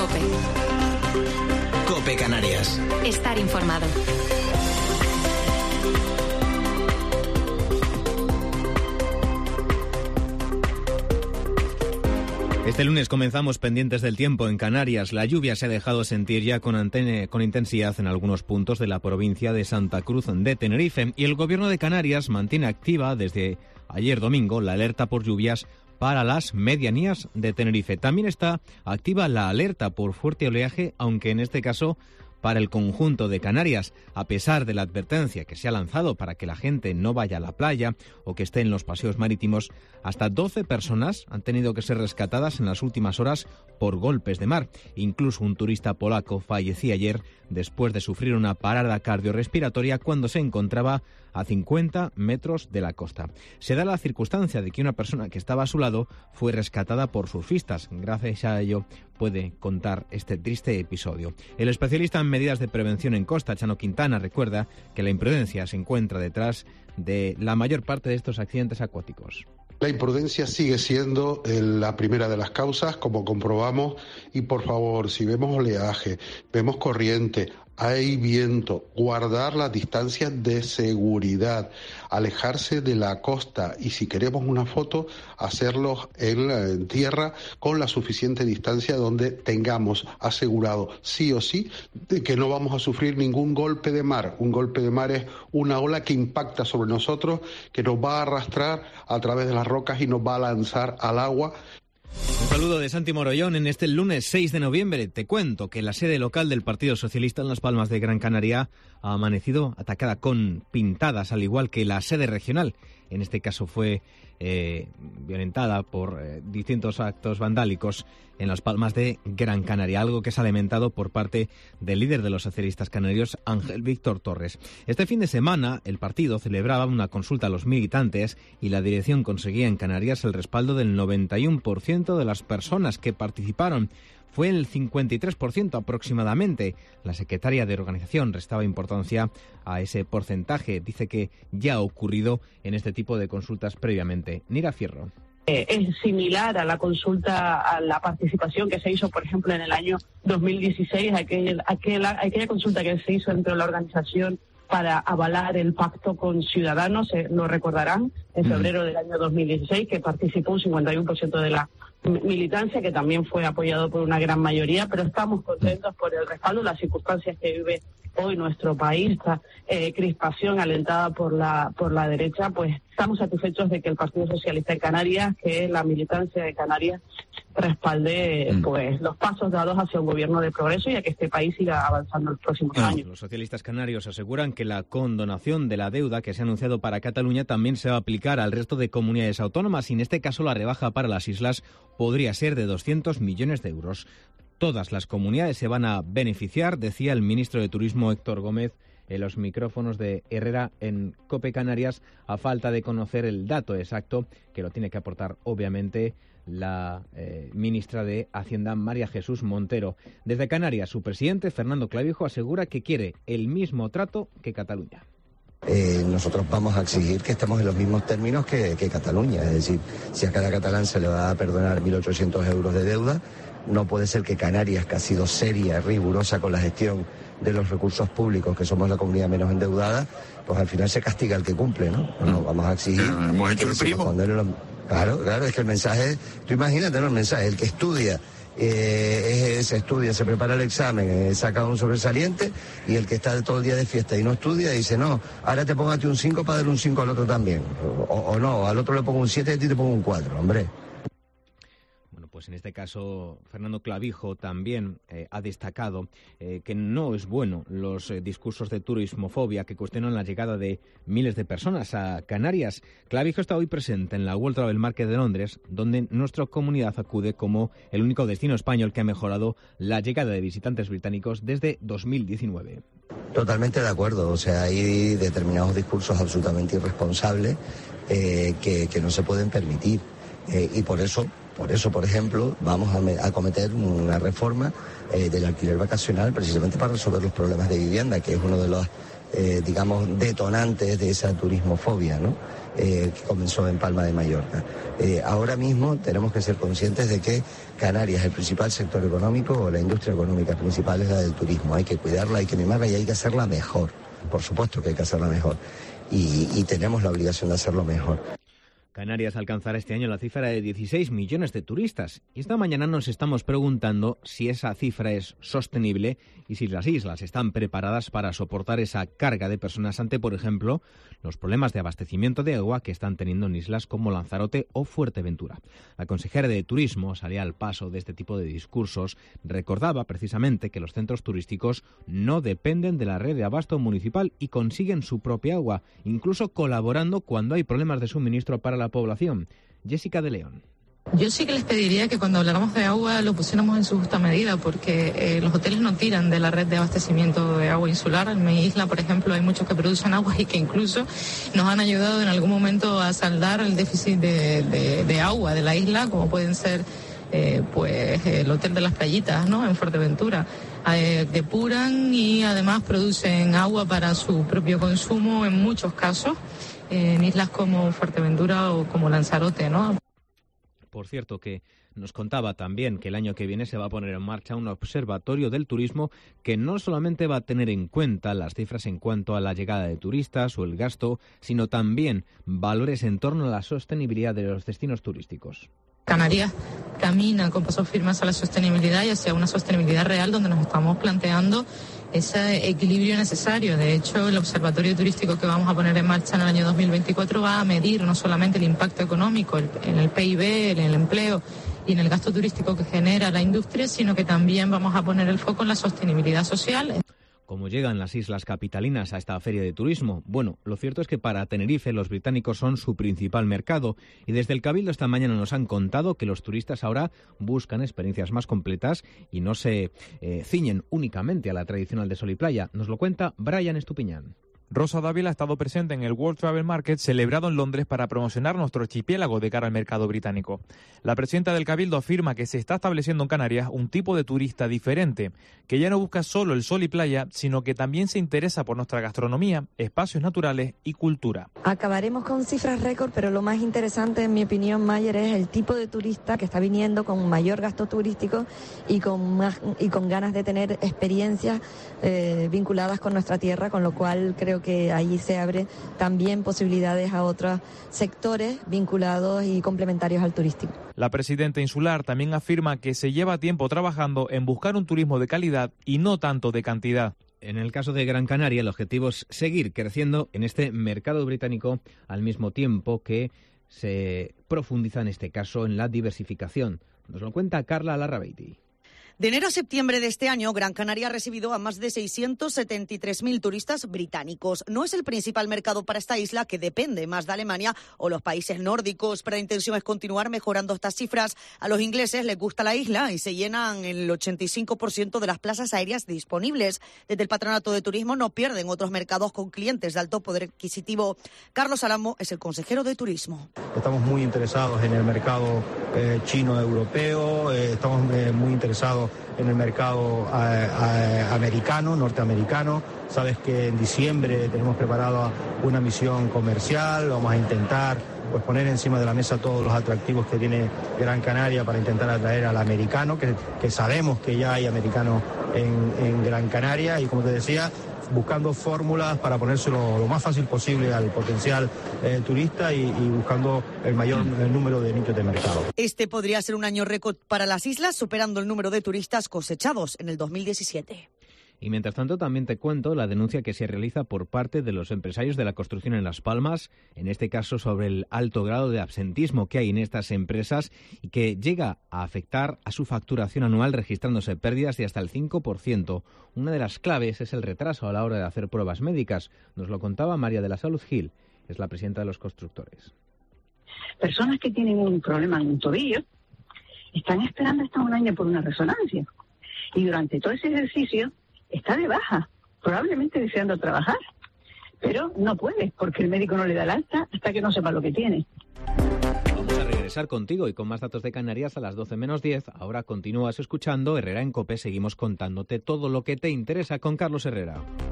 COPE. COPE Canarias. Estar informado. Este lunes comenzamos pendientes del tiempo en Canarias. La lluvia se ha dejado sentir ya con intensidad en algunos puntos de la provincia de Santa Cruz de Tenerife y el Gobierno de Canarias mantiene activa desde ayer domingo la alerta por lluvias para las medianías de Tenerife. También está activa la alerta por fuerte oleaje, aunque en este caso para el conjunto de Canarias, a pesar de la advertencia que se ha lanzado para que la gente no vaya a la playa o que esté en los paseos marítimos, hasta 12 personas han tenido que ser rescatadas en las últimas horas por golpes de mar. Incluso un turista polaco falleció ayer después de sufrir una parada cardiorrespiratoria cuando se encontraba a 50 metros de la costa. Se da la circunstancia de que una persona que estaba a su lado fue rescatada por surfistas. Gracias a ello puede contar este triste episodio. El especialista en medidas de prevención en costa, Chano Quintana, recuerda que la imprudencia se encuentra detrás de la mayor parte de estos accidentes acuáticos. La imprudencia sigue siendo la primera de las causas, como comprobamos, y por favor, si vemos oleaje, vemos corriente, hay viento, guardar las distancias de seguridad, alejarse de la costa y si queremos una foto, hacerlo en tierra con la suficiente distancia donde tengamos asegurado sí o sí de que no vamos a sufrir ningún golpe de mar. Un golpe de mar es una ola que impacta sobre nosotros, que nos va a arrastrar a través de las rocas y nos va a lanzar al agua. Un saludo de Santi Morollón en este lunes 6 de noviembre. Te cuento que la sede local del Partido Socialista en Las Palmas de Gran Canaria ha amanecido atacada con pintadas, al igual que la sede regional. En este caso fue violentada por distintos actos vandálicos en Las Palmas de Gran Canaria, algo que se ha lamentado por parte del líder de los socialistas canarios, Ángel Víctor Torres. Este fin de semana el partido celebraba una consulta a los militantes y la dirección conseguía en Canarias el respaldo del 91% de las personas que participaron. Fue el 53% aproximadamente. La secretaria de organización restaba importancia a ese porcentaje. Dice que ya ha ocurrido en este tipo de consultas previamente. Nira Fierro. Es similar a la consulta, a la participación que se hizo, por ejemplo, en el año 2016, aquella consulta que se hizo entre la organización para avalar el pacto con Ciudadanos, lo recordarán, en febrero del año 2016, que participó un 51% de la militancia, que también fue apoyado por una gran mayoría, pero estamos contentos por el respaldo, las circunstancias que vive hoy nuestro país, esta crispación alentada por la derecha, pues estamos satisfechos de que el Partido Socialista de Canarias, que es la militancia de Canarias, respalde pues los pasos dados hacia un gobierno de progreso y a que este país siga avanzando en los próximos años. Los socialistas canarios aseguran que la condonación de la deuda que se ha anunciado para Cataluña también se va a aplicar al resto de comunidades autónomas y en este caso la rebaja para las islas podría ser de 200 millones de euros. Todas las comunidades se van a beneficiar, decía el ministro de Turismo Héctor Gómez en los micrófonos de Herrera en COPE Canarias, a falta de conocer el dato exacto, que lo tiene que aportar obviamente la ministra de Hacienda, María Jesús Montero. Desde Canarias, su presidente, Fernando Clavijo, asegura que quiere el mismo trato que Cataluña. Nosotros vamos a exigir que estemos en los mismos términos que Cataluña, es decir, si a cada catalán se le va a perdonar 1.800 euros de deuda, no puede ser que Canarias, que ha sido seria, rigurosa con la gestión de los recursos públicos, que somos la comunidad menos endeudada, pues al final se castiga el que cumple, ¿no? Bueno, vamos a exigir... Hemos hecho el primo. Claro, es que el mensaje, tú imagínate, ¿no? El mensaje, el que estudia, se prepara el examen, saca un sobresaliente, y el que está todo el día de fiesta y no estudia, dice, no, ahora te póngate un 5 para darle un 5 al otro también. O no, al otro le pongo un 7 y a ti te pongo un 4, hombre. Pues en este caso, Fernando Clavijo también ha destacado que no es bueno los discursos de turismofobia que cuestionan la llegada de miles de personas a Canarias. Clavijo está hoy presente en la World Travel Market de Londres, donde nuestra comunidad acude como el único destino español que ha mejorado la llegada de visitantes británicos desde 2019. Totalmente de acuerdo, o sea, hay determinados discursos absolutamente irresponsables que no se pueden permitir y por eso, por ejemplo, vamos a acometer una reforma del alquiler vacacional precisamente para resolver los problemas de vivienda, que es uno de los digamos, detonantes de esa turismofobia, ¿no? Que comenzó en Palma de Mallorca. Ahora mismo tenemos que ser conscientes de que Canarias, el principal sector económico, o la industria económica principal, es la del turismo. Hay que cuidarla, hay que mimarla y hay que hacerla mejor. Por supuesto que hay que hacerla mejor. Y tenemos la obligación de hacerlo mejor. Canarias alcanzará este año la cifra de 16 millones de turistas. Y esta mañana nos estamos preguntando si esa cifra es sostenible y si las islas están preparadas para soportar esa carga de personas ante, por ejemplo, los problemas de abastecimiento de agua que están teniendo en islas como Lanzarote o Fuerteventura. La consejera de Turismo salía al paso de este tipo de discursos. Recordaba precisamente que los centros turísticos no dependen de la red de abasto municipal y consiguen su propia agua, incluso colaborando cuando hay problemas de suministro para la población. Jessica de León. Yo sí que les pediría que cuando habláramos de agua lo pusiéramos en su justa medida, porque los hoteles no tiran de la red de abastecimiento de agua insular. En mi isla, por ejemplo, hay muchos que producen agua y que incluso nos han ayudado en algún momento a saldar el déficit de agua de la isla, como pueden ser el Hotel de las Playitas, ¿no?, en Fuerteventura. Depuran y además producen agua para su propio consumo en muchos casos, en islas como Fuerteventura o como Lanzarote, ¿no? Por cierto, que nos contaba también que el año que viene se va a poner en marcha un observatorio del turismo que no solamente va a tener en cuenta las cifras en cuanto a la llegada de turistas o el gasto, sino también valores en torno a la sostenibilidad de los destinos turísticos. Canarias camina con pasos firmes a la sostenibilidad y hacia una sostenibilidad real donde nos estamos planteando ese equilibrio necesario. De hecho, el observatorio turístico que vamos a poner en marcha en el año 2024 va a medir no solamente el impacto económico en el PIB, en el empleo y en el gasto turístico que genera la industria, sino que también vamos a poner el foco en la sostenibilidad social. ¿Cómo llegan las islas capitalinas a esta feria de turismo? Bueno, lo cierto es que para Tenerife los británicos son su principal mercado y desde el Cabildo esta mañana nos han contado que los turistas ahora buscan experiencias más completas y no se ciñen únicamente a la tradicional de sol y playa. Nos lo cuenta Brian Estupiñán. Rosa Dávila ha estado presente en el World Travel Market celebrado en Londres para promocionar nuestro archipiélago de cara al mercado británico. La presidenta del Cabildo afirma que se está estableciendo en Canarias un tipo de turista diferente, que ya no busca solo el sol y playa, sino que también se interesa por nuestra gastronomía, espacios naturales y cultura. Acabaremos con cifras récord, pero lo más interesante, en mi opinión, Mayer, es el tipo de turista que está viniendo con mayor gasto turístico y con ganas de tener experiencias vinculadas con nuestra tierra, con lo cual creo que ahí se abre también posibilidades a otros sectores vinculados y complementarios al turístico. La presidenta insular también afirma que se lleva tiempo trabajando en buscar un turismo de calidad y no tanto de cantidad. En el caso de Gran Canaria, el objetivo es seguir creciendo en este mercado británico al mismo tiempo que se profundiza en este caso en la diversificación. Nos lo cuenta Carla Larrabeiti. De enero a septiembre de este año, Gran Canaria ha recibido a más de 673.000 turistas británicos. No es el principal mercado para esta isla, que depende más de Alemania o los países nórdicos, pero la intención es continuar mejorando estas cifras. A los ingleses les gusta la isla y se llenan el 85% de las plazas aéreas disponibles. Desde el Patronato de Turismo no pierden otros mercados con clientes de alto poder adquisitivo. Carlos Alamo es el consejero de Turismo. Estamos muy interesados en el mercado chino-europeo, estamos muy interesados en el mercado americano, norteamericano. Sabes que en diciembre tenemos preparada una misión comercial, vamos a intentar poner encima de la mesa todos los atractivos que tiene Gran Canaria para intentar atraer al americano, que sabemos que ya hay americano en Gran Canaria y, como te decía, buscando fórmulas para ponérselo lo más fácil posible al potencial turista y buscando el mayor número de nichos de mercado. Este podría ser un año récord para las islas, superando el número de turistas cosechados en el 2017. Y mientras tanto también te cuento la denuncia que se realiza por parte de los empresarios de la construcción en Las Palmas, en este caso sobre el alto grado de absentismo que hay en estas empresas y que llega a afectar a su facturación anual, registrándose pérdidas de hasta el 5%. Una de las claves es el retraso a la hora de hacer pruebas médicas. Nos lo contaba María de la Salud Gil, es la presidenta de los constructores. Personas que tienen un problema en un tobillo están esperando hasta un año por una resonancia y durante todo ese ejercicio está de baja, probablemente deseando trabajar, pero no puede porque el médico no le da el alta hasta que no sepa lo que tiene. Vamos a regresar contigo y con más datos de Canarias a las 12 menos 10. Ahora continúas escuchando Herrera en COPE. Seguimos contándote todo lo que te interesa con Carlos Herrera.